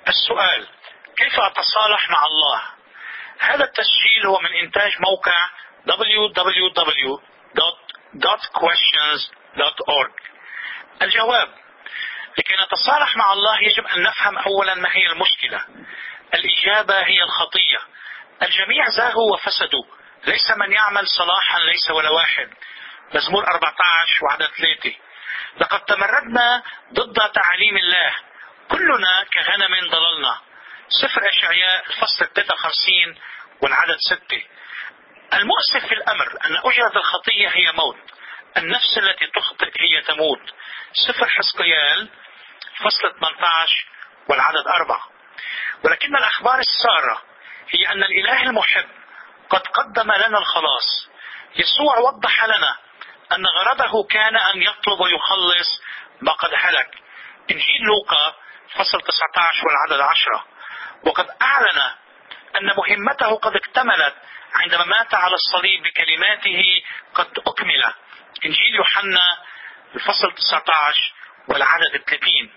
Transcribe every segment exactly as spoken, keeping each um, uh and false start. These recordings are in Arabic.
السؤال: كيف أتصالح مع الله؟ هذا التسجيل هو من إنتاج موقع دبليو دبليو دبليو دوت جاد كويستشنز دوت أورج. الجواب: لكي نتصالح مع الله يجب أن نفهم أولا ما هي المشكلة. الإجابة هي الخطية. الجميع زاغوا وفسدوا، ليس من يعمل صلاحا، ليس ولا واحد. مزمور أربعة عشر وعدد ثلاثة. لقد تمردنا ضد تعاليم الله، كلنا كغنم ضللنا. سفر أشعياء الفصل ثلاثة وخمسين والعدد ستة. المؤسف في الأمر أن أجرة الخطية هي موت، النفس التي تخطئ هي تموت. سفر حزقيال فصل ثمانية عشر والعدد أربعة. ولكن الأخبار السارة هي أن الإله المحب قد قدم لنا الخلاص. يسوع وضح لنا أن غرضه كان أن يطلب ويخلص ما قد هلك. إنجيل لوقا فصل تسعة عشر والعدد عشرة. وقد أعلن أن مهمته قد اكتملت عندما مات على الصليب بكلماته قد أكمل. إنجيل يوحنا الفصل تسعة عشر والعدد ثلاثين.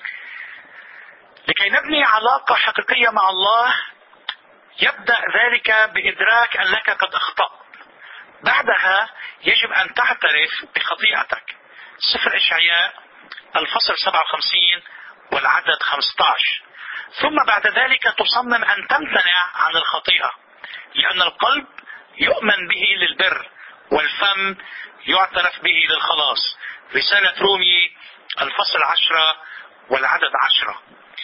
لكي نبني علاقة حقيقية مع الله يبدأ ذلك بإدراك أنك قد أخطأت. بعدها يجب أن تعترف بخطيئتك. سفر إشعياء الفصل سبعة وخمسين والعدد خمسة عشر. ثم بعد ذلك تصمم أن تمتنع عن الخطيئة، لأن القلب يؤمن به للبر والفم يعترف به للخلاص. رسالة رومي الفصل عشرة والعدد عشرة.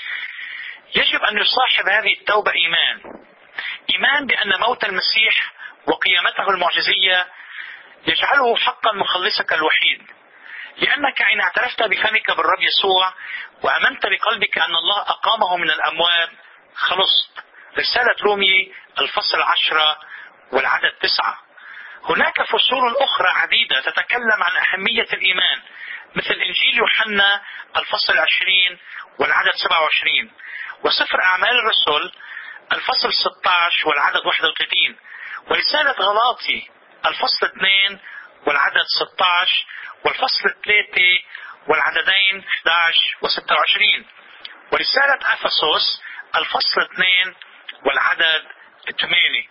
يجب أن يصاحب هذه التوبة إيمان إيمان بأن موت المسيح وقيامته المعجزية يجعله حقا مخلصك الوحيد، لأنك إن اعترفت بفمك بالرب يسوع وأمنت بقلبك أن الله أقامه من الأموات خلصت. رسالة رومي الفصل عشرة والعدد تسعة. هناك فصول أخرى عديدة تتكلم عن أهمية الإيمان، مثل إنجيل يوحنا الفصل عشرين والعدد سبعة وعشرين، وسفر أعمال الرسل الفصل ستة عشر والعدد واحد وثلاثين، ورسالة غلاطي الفصل اثنين والعدد ستة عشر، والفصل ثلاثة والعددين أحد عشر وستة وعشرين، ورسالة أفسس الفصل اثنين والعدد ثمانية.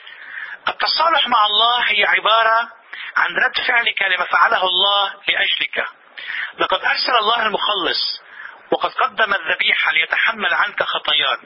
التصالح مع الله هي عبارة عن رد فعلك لما فعله الله لأجلك. لقد أرسل الله المخلص وقد قدم الذبيحة ليتحمل عنك خطاياك.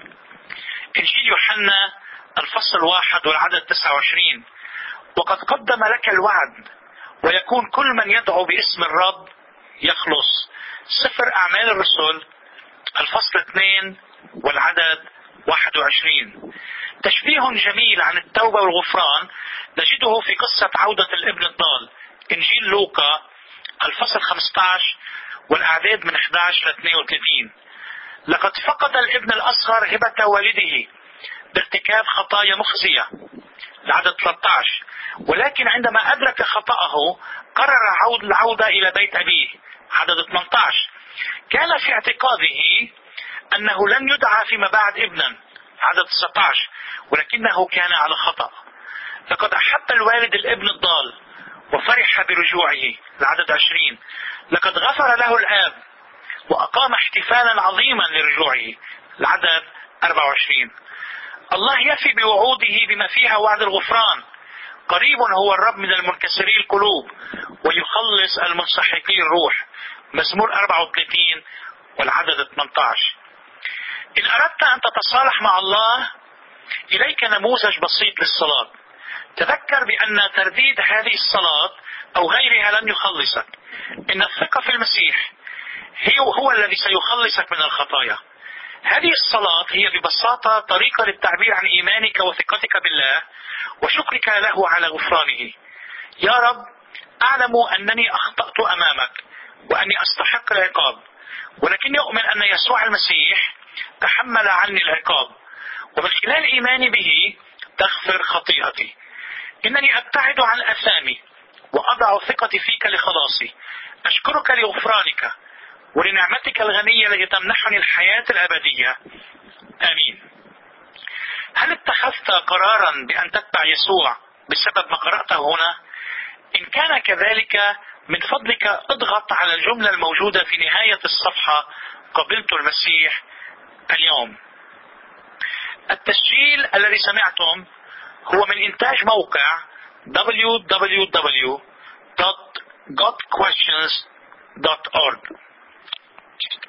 إنجيل يوحنا الفصل واحد والعدد تسعة وعشرين. وقد قدم لك الوعد ويكون كل من يدعو باسم الرب يخلص. سفر أعمال الرسل الفصل اثنين والعدد واحد وعشرين. تشبيه جميل عن التوبة والغفران نجده في قصة عودة الابن الضال. إنجيل لوقا الفصل خمسة عشر والأعداد من أحد عشر ل اثنين وثلاثين. لقد فقد الابن الأصغر هبة والده بارتكاب خطايا مخزية. العدد ثلاثة عشر. ولكن عندما أدرك خطأه قرر عود العودة إلى بيت أبيه. عدد ثمانية عشر. كان في اعتقاده أنه لن يدعى فيما بعد ابنا. عدد تسعة عشر. ولكنه كان على خطأ. لقد أحب الوالد الابن الضال وفرح برجوعه. العدد عشرين. لقد غفر له الآب وأقام احتفالا عظيما لرجوعه. العدد أربعة وعشرين. الله يفي بوعوده بما فيها وعد الغفران. قريب هو الرب من المنكسري القلوب ويخلص المنسحقي الروح. مزمور أربعة وثلاثين والعدد ثمانية عشر. إن أردت أن تتصالح مع الله إليك نموذج بسيط للصلاة. تذكر بأن ترديد هذه الصلاة أو غيرها لن يخلصك. إن الثقة في المسيح هي هو الذي سيخلصك من الخطايا. هذه الصلاة هي ببساطة طريقة للتعبير عن إيمانك وثقتك بالله وشكرك له على غفرانه. يا رب، أعلم أنني أخطأت أمامك وأني أستحق العقاب، ولكني أؤمن أن يسوع المسيح تحمل عني العقاب، ومن خلال إيماني به تغفر خطيئتي. إنني أبتعد عن أثامي وأضع ثقتي فيك لخلاصي. أشكرك لغفرانك ولنعمتك الغنية التي تمنحني الحياة الأبدية. آمين. هل اتخذت قرارا بأن تتبع يسوع بسبب ما قرأته هنا؟ إن كان كذلك من فضلك اضغط على الجملة الموجودة في نهاية الصفحة: قبلت المسيح اليوم. التسجيل الذي سمعتم هو من إنتاج موقع دبليو دبليو دبليو دوت جوت كويستشنز دوت أورج.